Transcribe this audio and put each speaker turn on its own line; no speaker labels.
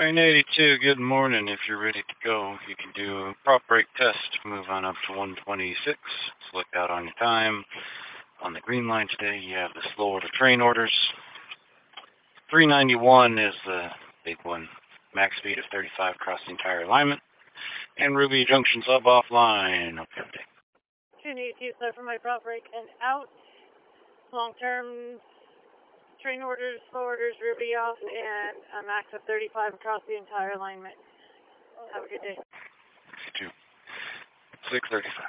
Train 82, good morning. If you're ready to go, you can do a prop brake test. Move on up to 126. Select out on your time. On the green line today, you have the slow order train orders. 391 is the big one. Max speed of 35 across the entire alignment. And Ruby Junction sub offline. Okay.
Train 82, start from my prop brake and out. Long-term train orders, slow orders, Ruby off, and a max of 35 across the entire alignment. Have a good day.
635.